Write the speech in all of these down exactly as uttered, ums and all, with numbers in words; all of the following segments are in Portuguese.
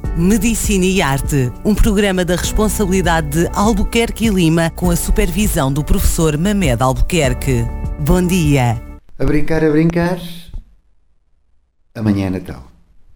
Medicina e Arte, um programa da responsabilidade de Albuquerque e Lima com a supervisão do professor Mamed Albuquerque. Bom dia. A brincar, a brincar, amanhã é Natal.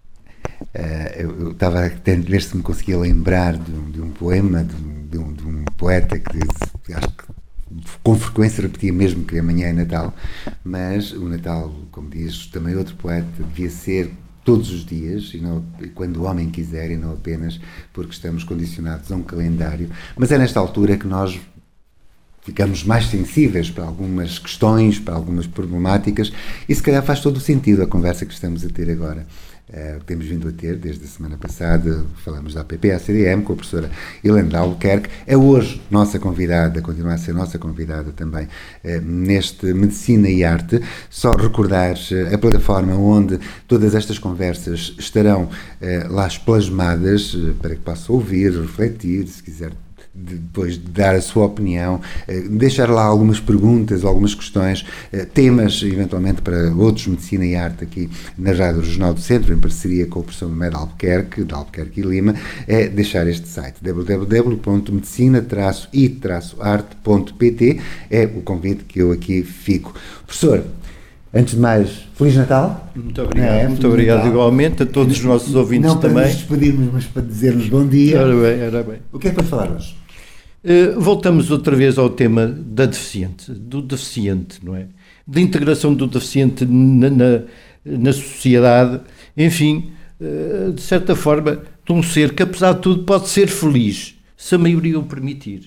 Uh, eu estava a tentar ver se me conseguia lembrar de um, de um poema, de um, de, um, de um poeta que acho que com frequência repetia mesmo que amanhã é Natal, mas o Natal, como diz também outro poeta, devia ser todos os dias, e não, quando o homem quiser, e não apenas porque estamos condicionados a um calendário. Mas é nesta altura que nós ficamos mais sensíveis para algumas questões, para algumas problemáticas, e se calhar faz todo o sentido a conversa que estamos a ter agora. Uh, temos vindo a ter, desde a semana passada, falamos da A P P A C D M com a professora Helena Albuquerque. É hoje nossa convidada, continua a ser nossa convidada também uh, neste Medicina e Arte. Só recordar uh, a plataforma onde todas estas conversas estarão uh, lá plasmadas uh, para que possa ouvir, refletir, se quiser depois de dar a sua opinião, deixar lá algumas perguntas, algumas questões, temas eventualmente para outros Medicina e Arte aqui na Rádio Regional do Centro, em parceria com o professor Mamed Albuquerque, de Albuquerque e Lima, é deixar este site w w w ponto medicina e arte ponto p t. É o convite que eu aqui fico. Professor, antes de mais, Feliz Natal. Muito obrigado, é, muito obrigado Natal. Igualmente a todos os nossos ouvintes não também. Não para nos despedirmos, mas para dizer-nos bom dia. Era bem, era bem. O que é para falar hoje? Uh, voltamos outra vez ao tema da deficiente, do deficiente, não é? Da integração do deficiente na, na, na sociedade, enfim, uh, de certa forma, de um ser que, apesar de tudo, pode ser feliz, se a maioria o permitir.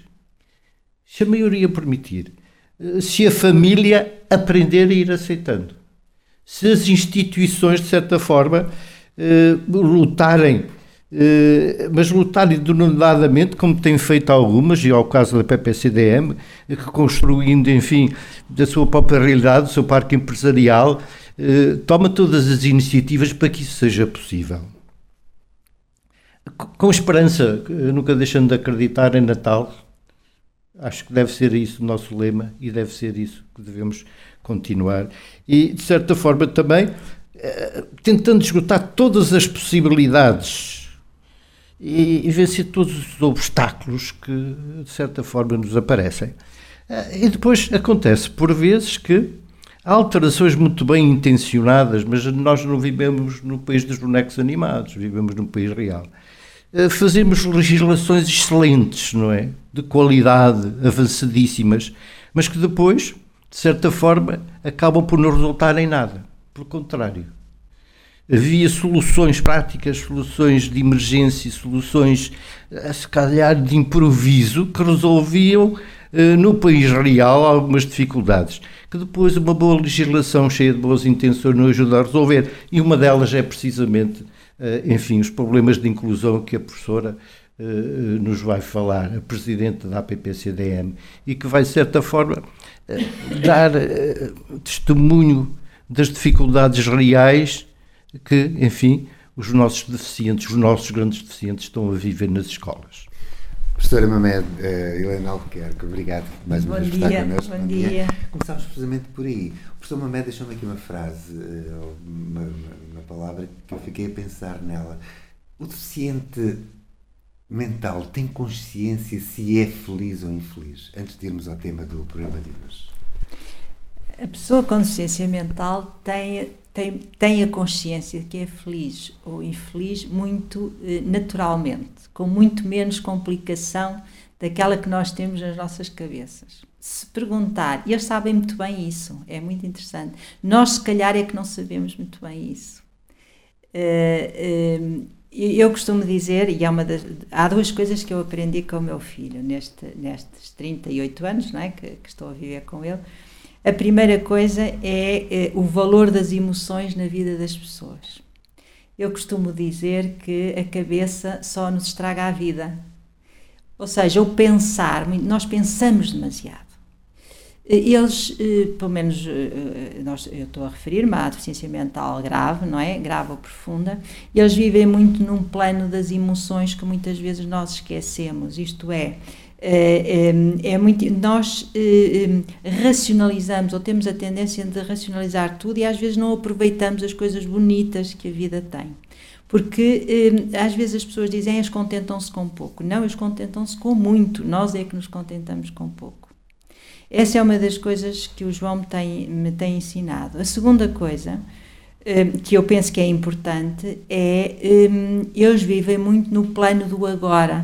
Se a maioria permitir. Uh, se a família aprender a ir aceitando. Se as instituições, de certa forma, uh, lutarem, Uh, mas lutarem denodadamente, como têm feito algumas, e ao caso da P P C D M, que construindo, enfim, da sua própria realidade, do seu parque empresarial, uh, toma todas as iniciativas para que isso seja possível. Com esperança, nunca deixando de acreditar em Natal, acho que deve ser isso o nosso lema e deve ser isso que devemos continuar. E, de certa forma, também, uh, tentando esgotar todas as possibilidades e, e vencer todos os obstáculos que, de certa forma, nos aparecem. E depois acontece, por vezes, que há alterações muito bem intencionadas, mas nós não vivemos no país dos bonecos animados, vivemos num país real. Fazemos legislações excelentes, não é? De qualidade, avançadíssimas, mas que depois, de certa forma, acabam por não resultar em nada. Pelo contrário. Havia soluções práticas, soluções de emergência, soluções, se calhar, de improviso, que resolviam, no país real, algumas dificuldades, que depois uma boa legislação cheia de boas intenções não ajuda a resolver. E uma delas é precisamente, enfim, os problemas de inclusão que a professora nos vai falar, a presidente da A P P C D M, e que vai, de certa forma, dar testemunho das dificuldades reais que, enfim, os nossos deficientes, os nossos grandes deficientes estão a viver nas escolas. Professora Mamed, uh, Helena Albuquerque, obrigado mais uma vez por estar connosco. Bom dia. Começámos precisamente por aí. O professor Mamed deixou-me aqui uma frase, uh, uma, uma, uma palavra que eu fiquei a pensar nela. O deficiente mental tem consciência se é feliz ou infeliz? Antes de irmos ao tema do programa de hoje. A pessoa com deficiência mental tem... Tem, tem a consciência de que é feliz ou infeliz muito eh, naturalmente, com muito menos complicação daquela que nós temos nas nossas cabeças. Se perguntar, e eles sabem muito bem isso, é muito interessante. Nós, se calhar, é que não sabemos muito bem isso. Uh, uh, eu costumo dizer, e é uma das, há duas coisas que eu aprendi com o meu filho neste, nestes trinta e oito anos, não é, que, que estou a viver com ele. A primeira coisa é, é o valor das emoções na vida das pessoas. Eu costumo dizer que a cabeça só nos estraga a vida. Ou seja, o pensar, nós pensamos demasiado. Eles, pelo menos, nós, eu estou a referir-me à deficiência mental grave, não é? Grave ou profunda. Eles vivem muito num plano das emoções que muitas vezes nós esquecemos. Isto é, é, é, é muito, nós é, racionalizamos ou temos a tendência de racionalizar tudo e às vezes não aproveitamos as coisas bonitas que a vida tem. Porque eh, às vezes as pessoas dizem, eles contentam-se com pouco. Não, eles contentam-se com muito, nós é que nos contentamos com pouco. Essa é uma das coisas que o João me tem, me tem ensinado. A segunda coisa, eh, que eu penso que é importante, é eh, eles vivem muito no plano do agora.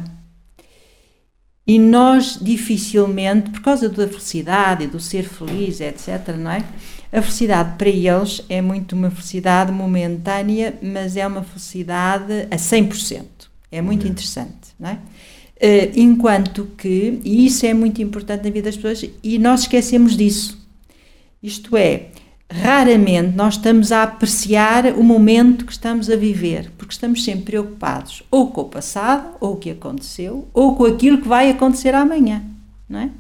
E nós dificilmente, por causa da felicidade e do ser feliz, etcétera, não é? A felicidade para eles é muito uma felicidade momentânea, mas é uma felicidade a cem por cento. É muito interessante, não é? Uh, enquanto que, e isso é muito importante na vida das pessoas, e nós esquecemos disso. Isto é, raramente nós estamos a apreciar o momento que estamos a viver, porque estamos sempre preocupados ou com o passado, ou o que aconteceu, ou com aquilo que vai acontecer amanhã, não é?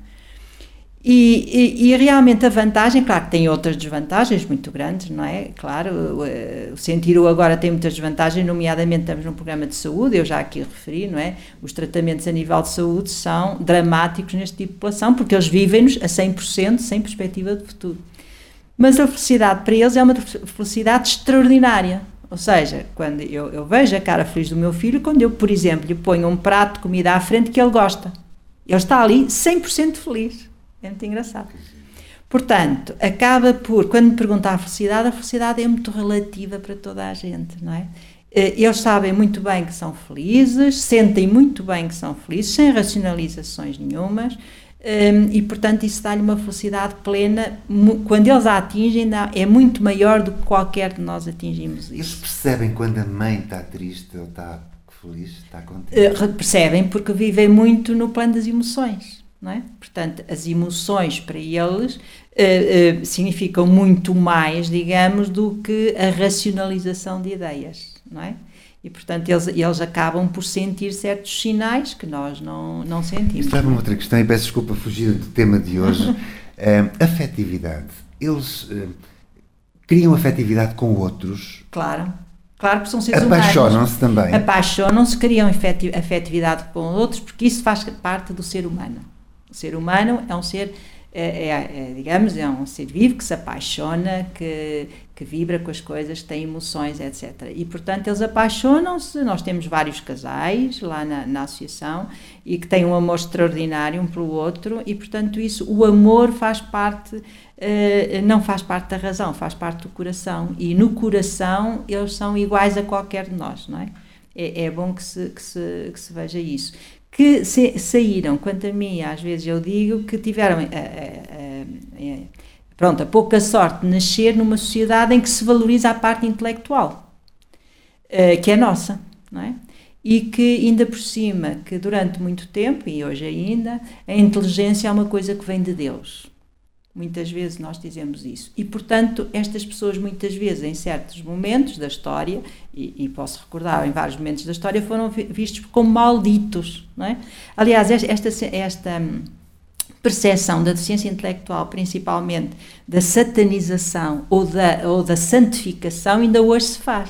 E, e, e realmente a vantagem, claro que tem outras desvantagens muito grandes, não é? Claro, o, o sentir o agora tem muitas desvantagens, nomeadamente estamos num programa de saúde, eu já aqui referi, não é? Os tratamentos a nível de saúde são dramáticos neste tipo de população, porque eles vivem-nos a cem por cento sem perspectiva de futuro. Mas a felicidade para eles é uma felicidade extraordinária. Ou seja, quando eu, eu vejo a cara feliz do meu filho, quando eu, por exemplo, lhe ponho um prato de comida à frente que ele gosta. Ele está ali cem por cento feliz. É muito engraçado. Portanto, acaba por, quando me pergunta a felicidade, a felicidade é muito relativa para toda a gente, não é? Eles sabem muito bem que são felizes, sentem muito bem que são felizes, sem racionalizações nenhumas, e, portanto, isso dá-lhe uma felicidade plena. Quando eles a atingem, é muito maior do que qualquer de nós atingimos isso. Eles percebem quando a mãe está triste ou está feliz, está contente? Percebem, porque vivem muito no plano das emoções. Não é? Portanto, as emoções para eles uh, uh, significam muito mais, digamos, do que a racionalização de ideias, não é? E, portanto, eles, eles acabam por sentir certos sinais que nós não, não sentimos. Estava uma outra questão, e peço desculpa fugir do tema de hoje. uh, afetividade. Eles uh, criam afetividade com outros? Claro. Claro que são seres humanos. Apaixonam-se também? Apaixonam-se, criam afetividade com outros, porque isso faz parte do ser humano. O ser humano é um ser, é, é, é, digamos, é um ser vivo que se apaixona, que, que vibra com as coisas, que tem emoções, etcétera. E, portanto, eles apaixonam-se. Nós temos vários casais lá na, na associação e que têm um amor extraordinário um pelo outro e, portanto, isso, o amor faz parte, eh, não faz parte da razão, faz parte do coração. E no coração eles são iguais a qualquer de nós, não é? É, é bom que se, que, se, que se veja isso. Que se, saíram, quanto a mim, às vezes eu digo que tiveram a, a, a, a, pronto, a pouca sorte de nascer numa sociedade em que se valoriza a parte intelectual, uh, que é nossa, não é? E que ainda por cima, que durante muito tempo, e hoje ainda, a inteligência é uma coisa que vem de Deus. Muitas vezes nós dizemos isso. E, portanto, estas pessoas muitas vezes, em certos momentos da história, e, e posso recordar, em vários momentos da história, foram vistos como malditos, não é? Aliás, esta, esta percepção da deficiência intelectual, principalmente da satanização ou da, ou da santificação, ainda hoje se faz.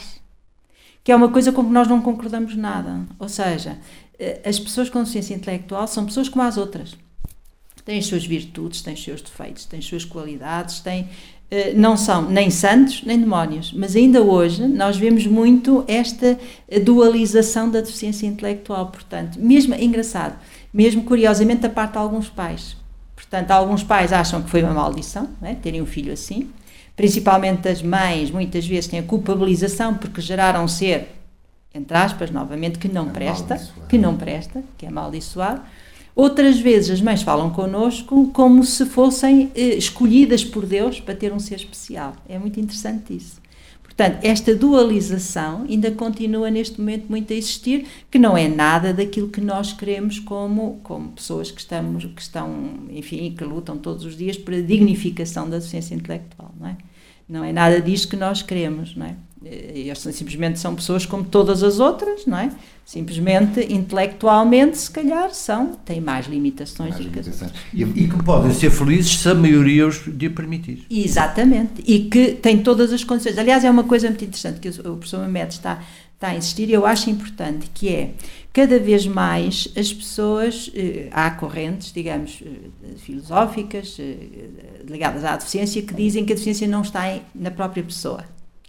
Que é uma coisa com que nós não concordamos nada. Ou seja, as pessoas com deficiência intelectual são pessoas como as outras. Têm as suas virtudes, têm os seus defeitos, têm as suas qualidades, têm, não são nem santos nem demónios, mas ainda hoje nós vemos muito esta dualização da deficiência intelectual, portanto, mesmo, é engraçado, mesmo curiosamente da parte de alguns pais. Portanto, alguns pais acham que foi uma maldição, não é? Terem um filho assim, principalmente as mães, muitas vezes têm a culpabilização porque geraram um ser, entre aspas, novamente, que não presta, que não presta, que é amaldiçoado. Outras vezes as mães falam connosco como se fossem eh, escolhidas por Deus para ter um ser especial. É muito interessante isso. Portanto, esta dualização ainda continua neste momento muito a existir, que não é nada daquilo que nós queremos como, como pessoas que, estamos, que estão, enfim, que lutam todos os dias por a dignificação da deficiência intelectual, não é? Não é nada disto que nós queremos, não é? Eles simplesmente são pessoas como todas as outras, não é? Simplesmente, intelectualmente, se calhar, são, têm mais limitações mais do que as outras. E, e que podem ser felizes se a maioria os lhe permitir. Exatamente, e que têm todas as condições. Aliás, é uma coisa muito interessante que o professor Mamed está, está a insistir e eu acho importante, que é, cada vez mais as pessoas, eh, há correntes, digamos, eh, filosóficas, eh, ligadas à deficiência, que dizem que a deficiência não está em, na própria pessoa.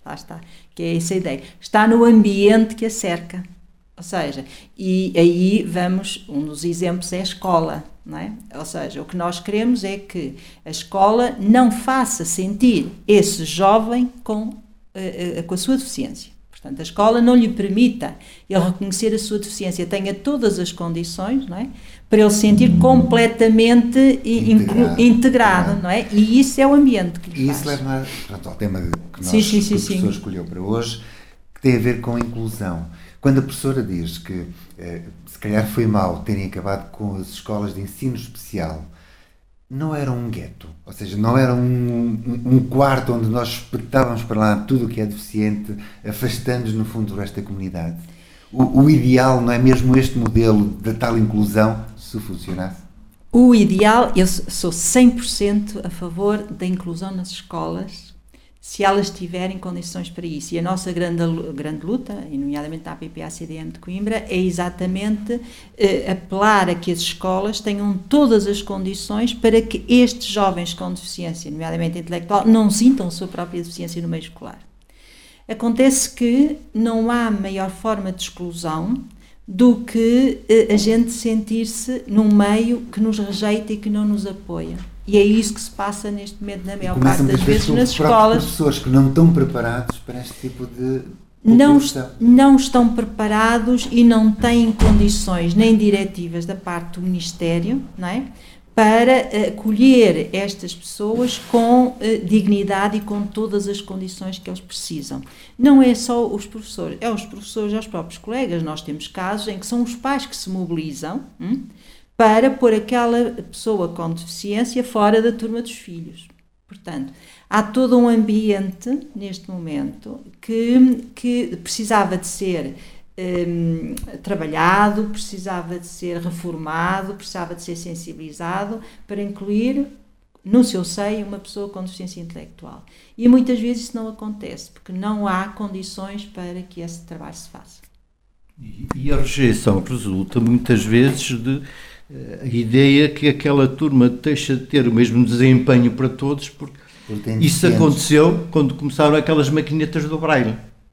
lá está, que é essa ideia. Está no ambiente que a cerca. Ou seja, e aí vamos, um dos exemplos é a escola, não é? Ou seja, o que nós queremos é que a escola não faça sentir esse jovem com, uh, uh, com a sua deficiência. Portanto, a escola não lhe permita ele reconhecer a sua deficiência, tenha todas as condições, não é? Para ele se sentir completamente integrado, integrado, não é? E isso é o ambiente que lhe E faz. isso leva ao tema que nós, sim, sim, sim, que o professor sim. escolheu para hoje, que tem a ver com a inclusão. Quando a professora diz que eh, se calhar foi mal terem acabado com as escolas de ensino especial, não era um gueto, ou seja, não era um, um, um quarto onde nós espetávamos para lá tudo o que é deficiente, afastando-nos no fundo do resto da comunidade. O, o ideal não é mesmo este modelo da tal inclusão, se funcionasse? O ideal, eu sou cem por cento a favor da inclusão nas escolas, se elas tiverem condições para isso. E a nossa grande, grande luta, e nomeadamente na A P P A C D M de Coimbra, é exatamente eh, apelar a que as escolas tenham todas as condições para que estes jovens com deficiência, nomeadamente intelectual, não sintam a sua própria deficiência no meio escolar. Acontece que não há maior forma de exclusão do que eh, a gente sentir-se num meio que nos rejeita e que não nos apoia. E é isso que se passa neste momento na maior parte das vezes nas escolas. Professores que não estão preparados para este tipo de não, não estão preparados e não têm condições nem diretivas da parte do Ministério, não é? Para acolher estas pessoas com uh, dignidade e com todas as condições que eles precisam. Não é só os professores, é os professores, é os próprios colegas. Nós temos casos em que são os pais que se mobilizam hum, para pôr aquela pessoa com deficiência fora da turma dos filhos. Portanto, há todo um ambiente, neste momento, que, que precisava de ser um, trabalhado, precisava de ser reformado, precisava de ser sensibilizado para incluir no seu seio uma pessoa com deficiência intelectual. E muitas vezes isso não acontece, porque não há condições para que esse trabalho se faça. E, e a rejeição resulta muitas vezes de a ideia que aquela turma deixa de ter o mesmo desempenho para todos, porque isso aconteceu quando começaram aquelas maquinetas do Braille,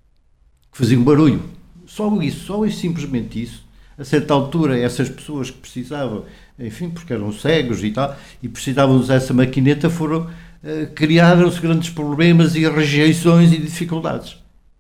que faziam barulho. Só isso, só isso, simplesmente isso. A certa altura, essas pessoas que precisavam, enfim, porque eram cegos e tal, e precisavam usar essa maquineta, foram, uh, criaram-se grandes problemas e rejeições e dificuldades.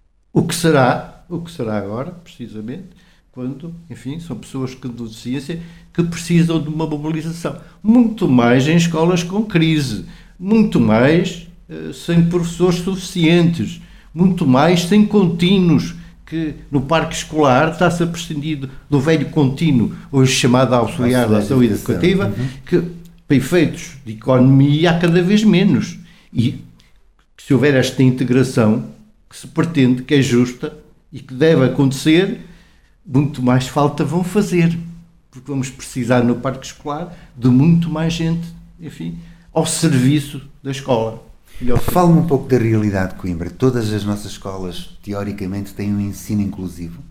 O que será, o que será agora, precisamente, quando, enfim, são pessoas com deficiência que precisam de uma mobilização. Muito mais em escolas com crise, muito mais uh, sem professores suficientes, muito mais sem contínuos, que no parque escolar está-se a prescindir do velho contínuo, hoje chamado auxiliar da saúde educativa, uhum. que para efeitos de economia há cada vez menos. E se houver esta integração que se pretende, que é justa e que deve acontecer, muito mais falta vão fazer, porque vamos precisar no parque escolar de muito mais gente, enfim, ao serviço da escola. Fala-me um pouco da realidade de Coimbra. Todas as nossas escolas, teoricamente, têm um ensino inclusivo?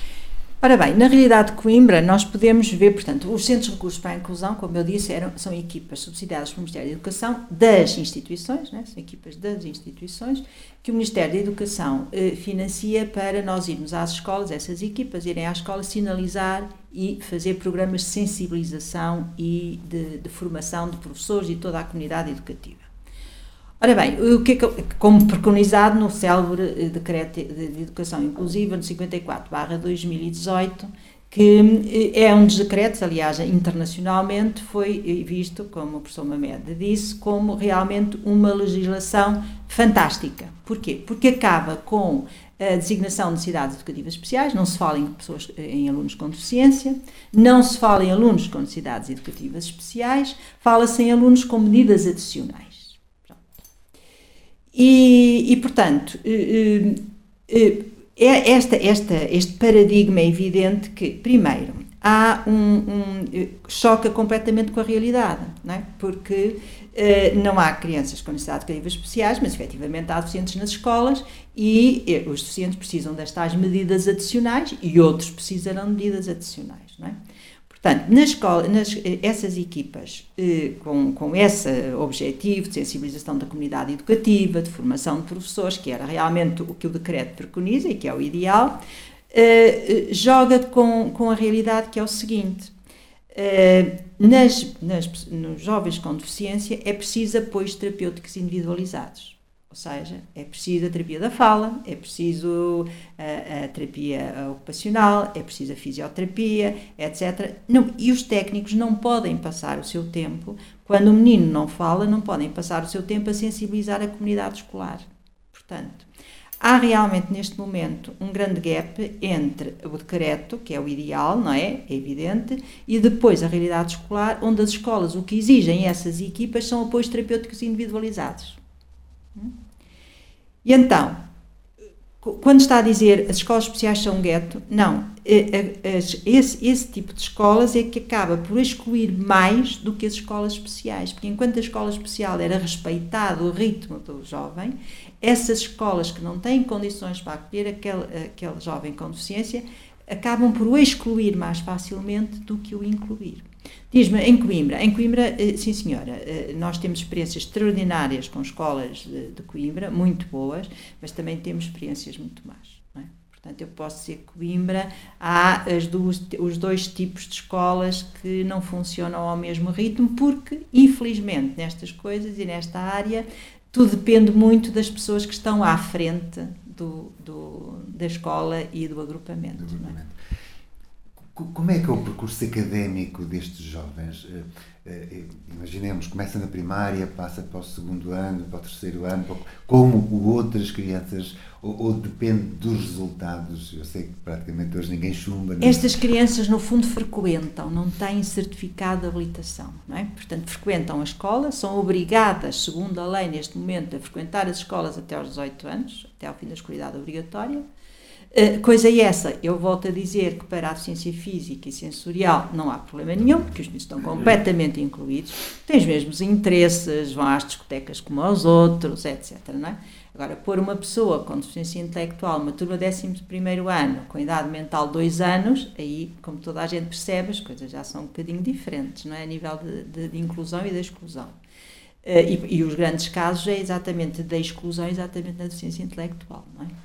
Ora bem, na realidade de Coimbra nós podemos ver, portanto, os Centros de Recursos para a Inclusão, como eu disse, eram, são equipas subsidiadas pelo Ministério da Educação das instituições, né? São equipas das instituições, que o Ministério da Educação eh, financia para nós irmos às escolas, essas equipas irem à escola sinalizar e fazer programas de sensibilização e de, de formação de professores e toda a comunidade educativa. Ora bem, o que é que, como preconizado no célebre Decreto de Educação Inclusiva, no cinquenta e quatro barra dois mil e dezoito, que é um dos decretos, aliás, internacionalmente foi visto, como o professor Mamed disse, como realmente uma legislação fantástica. Porquê? Porque acaba com a designação de necessidades educativas especiais, não se fala em pessoas, em alunos com deficiência, não se fala em alunos com necessidades educativas especiais, fala-se em alunos com medidas adicionais. E, e, portanto, é esta, esta, este paradigma é evidente que, primeiro, há um, um choca completamente com a realidade, não é? Porque uh, não há crianças com necessidades educativas especiais, mas efetivamente há deficientes nas escolas e uh, os deficientes precisam das tais medidas adicionais e outros precisarão de medidas adicionais, não é? Portanto, na escola, nas, essas equipas eh, com, com esse objetivo de sensibilização da comunidade educativa, de formação de professores, que era realmente o que o decreto preconiza e que é o ideal, eh, joga com, com a realidade que é o seguinte: eh, nas, nas, nos jovens com deficiência é preciso apoios terapêuticos individualizados. Ou seja, é preciso a terapia da fala, é preciso a, a terapia ocupacional, é preciso a fisioterapia, etcétera. Não, e os técnicos não podem passar o seu tempo, quando o menino não fala, não podem passar o seu tempo a sensibilizar a comunidade escolar. Portanto, há realmente neste momento um grande gap entre o decreto, que é o ideal, não é? É evidente, e depois a realidade escolar, onde as escolas o que exigem essas equipas são apoios terapêuticos individualizados. E então, quando está a dizer as escolas especiais são um gueto, não, esse, esse tipo de escolas é que acaba por excluir mais do que as escolas especiais, porque enquanto a escola especial era respeitado o ritmo do jovem, essas escolas que não têm condições para acolher aquele, aquele jovem com deficiência acabam por o excluir mais facilmente do que o incluir. Diz-me, em Coimbra, em Coimbra, sim senhora, nós temos experiências extraordinárias com escolas de, de Coimbra, muito boas, mas também temos experiências muito más, não é? Portanto, eu posso dizer que Coimbra há as duas, os dois tipos de escolas que não funcionam ao mesmo ritmo, porque, infelizmente, nestas coisas e nesta área, tudo depende muito das pessoas que estão à frente do, do, da escola e do agrupamento. Do agrupamento. Não é? Como é que é o percurso académico destes jovens? Imaginemos, começa na primária, passa para o segundo ano, para o terceiro ano, como outras crianças, ou, ou depende dos resultados? Eu sei que praticamente hoje ninguém chumba. Não? Estas crianças, no fundo, frequentam, não têm certificado de habilitação, não é? Portanto, frequentam a escola, são obrigadas, segundo a lei neste momento, a frequentar as escolas até aos dezoito anos, até ao fim da escolaridade obrigatória. Uh, coisa essa, eu volto a dizer que para a deficiência física e sensorial não há problema nenhum, porque os meninos estão completamente incluídos, têm os mesmos interesses, vão às discotecas como aos outros, etcétera. Não é? Agora, pôr uma pessoa com deficiência intelectual, uma turma décimo primeiro ano, com idade mental dois anos, aí, como toda a gente percebe, as coisas já são um bocadinho diferentes, não é? A nível de, de, de inclusão e da exclusão. Uh, e, e os grandes casos é exatamente da exclusão, exatamente na deficiência intelectual, não é?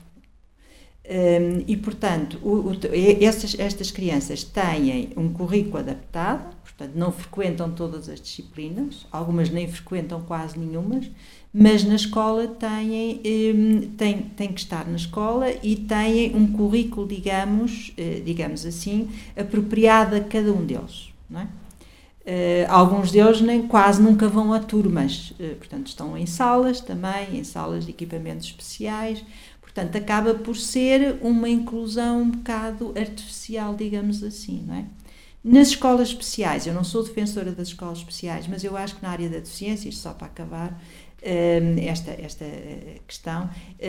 Um, e, portanto, o, o, estas, estas crianças têm um currículo adaptado, portanto, não frequentam todas as disciplinas, algumas nem frequentam quase nenhumas, mas na escola têm, um, têm, têm que estar na escola e têm um currículo, digamos, uh, digamos assim, apropriado a cada um deles, não é? Uh, alguns deles nem, quase nunca vão a turmas, uh, portanto, estão em salas também, em salas de equipamentos especiais. Portanto, acaba por ser uma inclusão um bocado artificial, digamos assim, não é? Nas escolas especiais, eu não sou defensora das escolas especiais, mas eu acho que na área da deficiência, isto só para acabar um, esta, esta questão,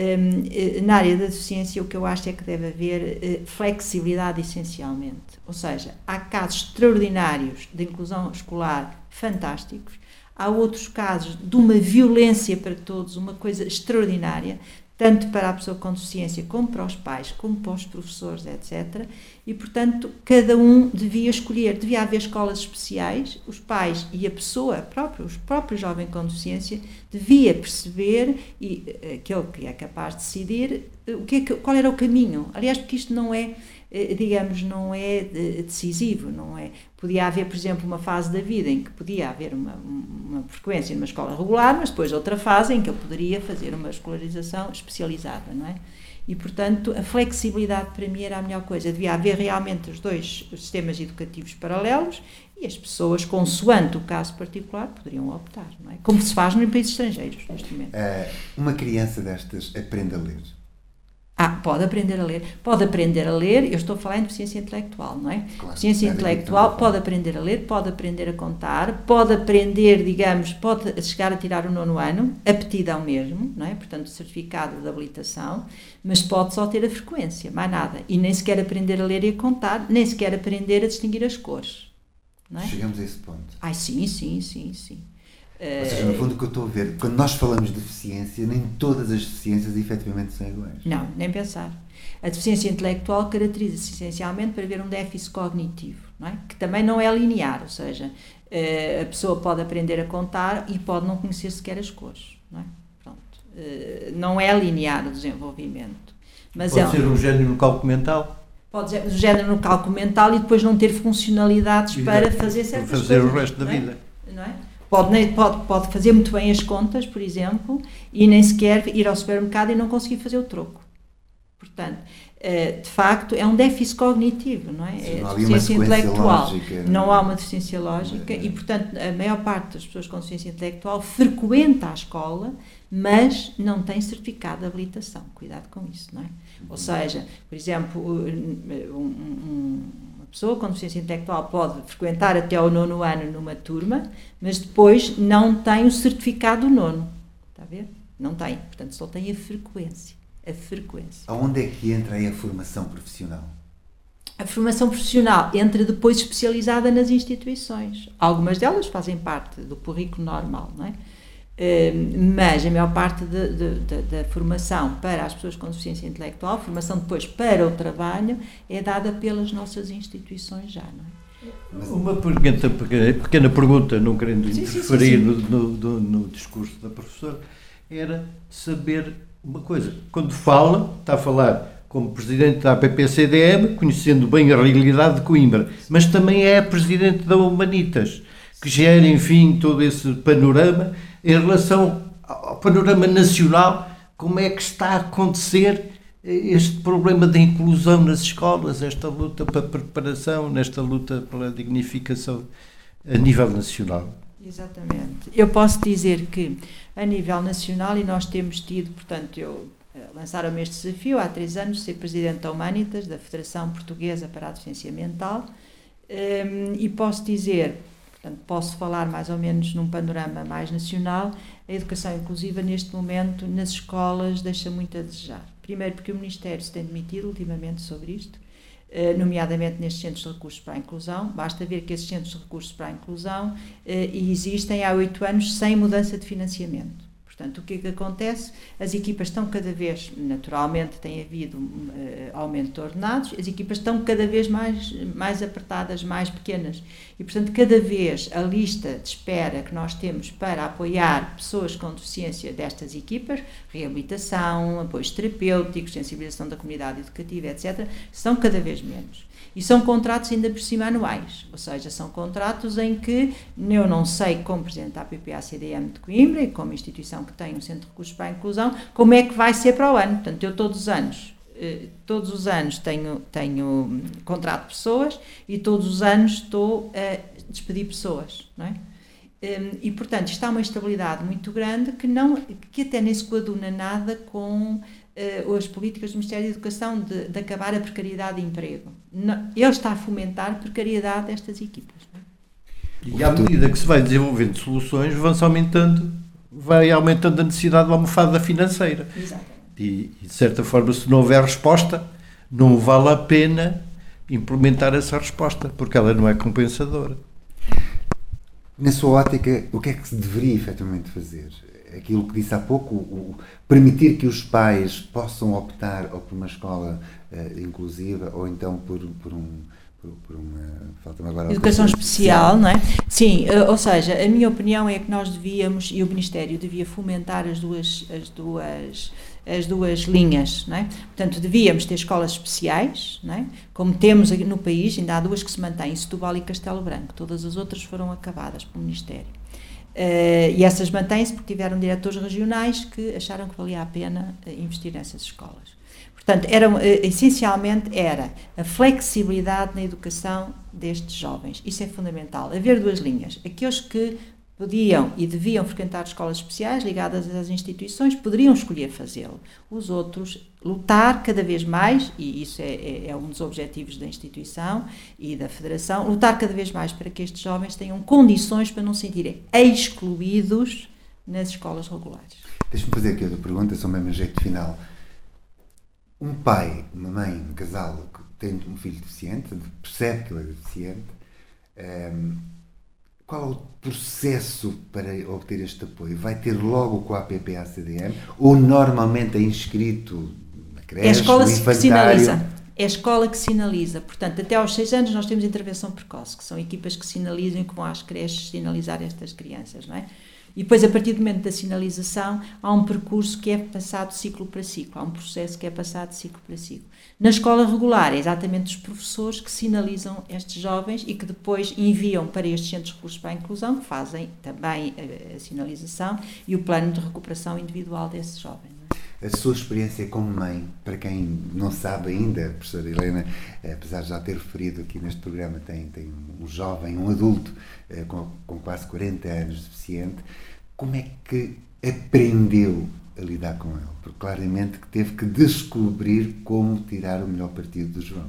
um, na área da deficiência o que eu acho é que deve haver uh, flexibilidade essencialmente. Ou seja, há casos extraordinários de inclusão escolar fantásticos, há outros casos de uma violência para todos, uma coisa extraordinária, tanto para a pessoa com deficiência, como para os pais, como para os professores, etcétera. E, portanto, cada um devia escolher, devia haver escolas especiais, os pais e a pessoa própria, os próprios jovens com deficiência, devia perceber, e aquele que é capaz de decidir, o que é que, qual era o caminho. Aliás, porque isto não é, digamos, não é decisivo, não é? Podia haver, por exemplo, uma fase da vida em que podia haver uma, uma frequência numa escola regular, mas depois outra fase em que eu poderia fazer uma escolarização especializada, não é? E, portanto, a flexibilidade para mim era a melhor coisa. Devia haver realmente os dois sistemas educativos paralelos e as pessoas, consoante o caso particular, poderiam optar, não é? Como se faz em países estrangeiros, neste momento. Uh, uma criança destas aprende a ler? Ah, pode aprender a ler. Pode aprender a ler, eu estou a falar em deficiência intelectual, não é? Claro, deficiência é intelectual pode aprender a ler, pode aprender a contar, pode aprender, digamos, pode chegar a tirar o nono ano, aptidão mesmo, não é? Portanto, certificado de habilitação, mas pode só ter a frequência, mais nada. E nem sequer aprender a ler e a contar, nem sequer aprender a distinguir as cores. Não é? Chegamos a esse ponto. Ai, sim, sim, sim, sim. Ou seja, no fundo o que eu estou a ver, quando nós falamos de deficiência, nem todas as deficiências efetivamente são iguais. Não, nem pensar. A deficiência intelectual caracteriza-se essencialmente por haver um déficit cognitivo, não é? Que também não é linear, ou seja, a pessoa pode aprender a contar e pode não conhecer sequer as cores, não é? Pronto. Não é linear o desenvolvimento. Mas pode é, ser um género no cálculo mental? Pode ser um género no cálculo mental e depois não ter funcionalidades Exato. Para fazer certas para fazer coisas. o resto da não é? vida. Não é? Pode, pode, pode fazer muito bem as contas, por exemplo, e nem sequer ir ao supermercado e não conseguir fazer o troco. Portanto, de facto, é um déficit cognitivo, não é? Sim, não é deficiência intelectual. Lógica, não há uma deficiência lógica é, é. E, portanto, a maior parte das pessoas com deficiência intelectual frequenta a escola, mas não tem certificado de habilitação. Cuidado com isso, não é? Uhum. Ou seja, por exemplo, um, um, uma pessoa com deficiência intelectual pode frequentar até ao nono ano numa turma, mas depois não tem o certificado do nono. Está a ver? Não tem. Portanto, só tem a frequência. A frequência. Aonde é que entra aí a formação profissional? A formação profissional entra depois especializada nas instituições. Algumas delas fazem parte do currículo normal, não é? Mas a maior parte de, de, de, da formação para as pessoas com deficiência intelectual, formação depois para o trabalho, é dada pelas nossas instituições já, não é? Mas uma pergunta, pequena, pequena pergunta, não querendo sim, interferir sim, sim, sim. No, no, no discurso da professora, era saber uma coisa. Quando fala, está a falar como presidente da A P P C D M, conhecendo bem a realidade de Coimbra, mas também é presidente da Humanitas, que gera, enfim, todo esse panorama. Em relação ao panorama nacional, como é que está a acontecer este problema da inclusão nas escolas, esta luta pela preparação, nesta luta pela dignificação a nível nacional? Exatamente. Eu posso dizer que a nível nacional, e nós temos tido, portanto, eu lançaram-me este desafio há três anos de ser presidente da Humanitas, da Federação Portuguesa para a Deficiência Mental, e posso dizer, portanto, posso falar mais ou menos num panorama mais nacional, a educação inclusiva neste momento nas escolas deixa muito a desejar. Primeiro porque o Ministério se tem demitido ultimamente sobre isto, nomeadamente nestes centros de recursos para a inclusão. Basta ver que esses centros de recursos para a inclusão existem há oito anos sem mudança de financiamento. Portanto, o que é que acontece? As equipas estão cada vez, naturalmente tem havido uh, aumento de ordenados, as equipas estão cada vez mais, mais apertadas, mais pequenas. E, portanto, cada vez a lista de espera que nós temos para apoiar pessoas com deficiência destas equipas, reabilitação, apoios terapêuticos, sensibilização da comunidade educativa, etcétera, são cada vez menos. E são contratos ainda por cima anuais, ou seja, são contratos em que eu não sei, como presidente da A P P A C D M de Coimbra e como instituição que tem um centro de recursos para a inclusão, como é que vai ser para o ano. Portanto, eu todos os anos, todos os anos tenho, tenho contrato de pessoas e todos os anos estou a despedir pessoas, não é? E, portanto, está uma instabilidade muito grande que, não, que até nem se coaduna nada com uh, as políticas do Ministério da Educação de, de acabar a precariedade de emprego. Não, ele está a fomentar a precariedade destas equipas. Não é? E à medida que se vai desenvolvendo soluções, vão-se aumentando, vai aumentando a necessidade de uma almofada financeira. Exatamente. E, e, de certa forma, se não houver resposta, não vale a pena implementar essa resposta, porque ela não é compensadora. Na sua ótica, o que é que se deveria efetivamente fazer? Aquilo que disse há pouco, o, o permitir que os pais possam optar ou por uma escola uh, inclusiva ou então por, por um... Por, por uma, falta-me agora educação especial, não é? Sim, uh, ou seja, a minha opinião é que nós devíamos, e o Ministério devia fomentar as duas, as duas, as duas linhas, não é? Portanto, devíamos ter escolas especiais, não é? Como temos no país, ainda há duas que se mantêm, Setúbal e Castelo Branco, todas as outras foram acabadas pelo Ministério. Uh, e essas mantêm-se porque tiveram diretores regionais que acharam que valia a pena uh, investir nessas escolas. Portanto, era, essencialmente era a flexibilidade na educação destes jovens. Isso é fundamental. Haver duas linhas. Aqueles que podiam e deviam frequentar escolas especiais ligadas às instituições poderiam escolher fazê-lo. Os outros, lutar cada vez mais, e isso é, é, é um dos objetivos da instituição e da Federação, lutar cada vez mais para que estes jovens tenham condições para não se sentirem excluídos nas escolas regulares. Deixa-me fazer aqui outra pergunta, só mesmo a jeito final. Um pai, uma mãe, um casal que tem um filho deficiente, percebe que ele é deficiente, um, qual é o processo para obter este apoio? Vai ter logo com a A P P A C D M ou normalmente é inscrito na creche, é a escola no que infantário? sinaliza. É a escola que sinaliza. Portanto, até aos seis anos nós temos intervenção precoce, que são equipas que sinalizam e que vão às creches sinalizar estas crianças, não é? E depois, a partir do momento da sinalização, há um percurso que é passado de ciclo para ciclo, há um processo que é passado de ciclo para ciclo. Na escola regular, é exatamente os professores que sinalizam estes jovens e que depois enviam para estes centros de recursos para a inclusão, que fazem também a, a sinalização e o plano de recuperação individual desses jovens. A sua experiência como mãe, para quem não sabe ainda, a professora Helena, apesar de já ter referido aqui neste programa, tem, tem um jovem, um adulto com, com quase quarenta anos deficiente, como é que aprendeu a lidar com ele? Porque claramente que teve que descobrir como tirar o melhor partido do João.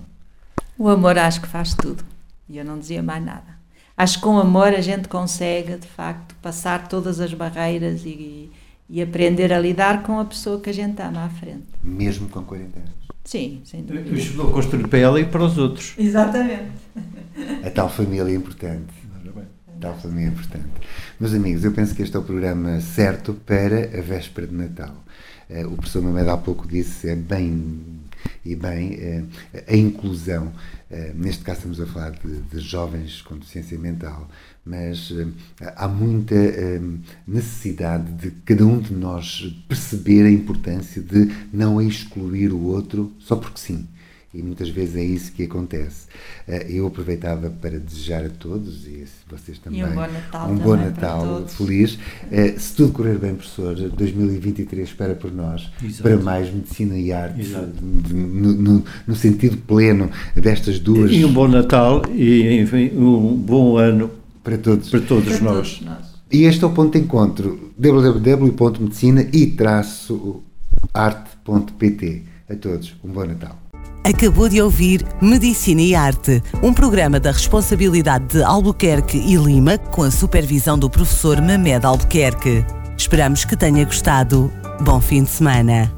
O amor acho que faz tudo, e eu não dizia mais nada. Acho que com amor a gente consegue, de facto, passar todas as barreiras e... e aprender a lidar com a pessoa que a gente ama à frente. Mesmo com quarenta anos? Sim, sem dúvida. Ajudou a construir para ela e para os outros. Exatamente. A tal família importante. A tal família importante. Meus amigos, eu penso que este é o programa certo para a véspera de Natal. O professor Mamed há pouco disse, é bem e bem, a inclusão. Neste caso estamos a falar de, de jovens com deficiência mental, mas há muita necessidade de cada um de nós perceber a importância de não excluir o outro só porque sim. E muitas vezes é isso que acontece. Eu aproveitava para desejar a todos, e vocês também, e um bom Natal, um bom Natal feliz. Se tudo correr bem, professor, dois mil e vinte e três espera por nós. Exato. Para mais medicina e arte, no, no, no sentido pleno destas duas. E um bom Natal e, enfim, um bom ano para todos, para todos, para nós. todos nós. E este é o ponto de encontro, w w w ponto medicina e arte ponto p t. A todos, um bom Natal. Acabou de ouvir Medicina e Arte, um programa da responsabilidade de Albuquerque e Lima, com a supervisão do professor Mamed Albuquerque. Esperamos que tenha gostado. Bom fim de semana.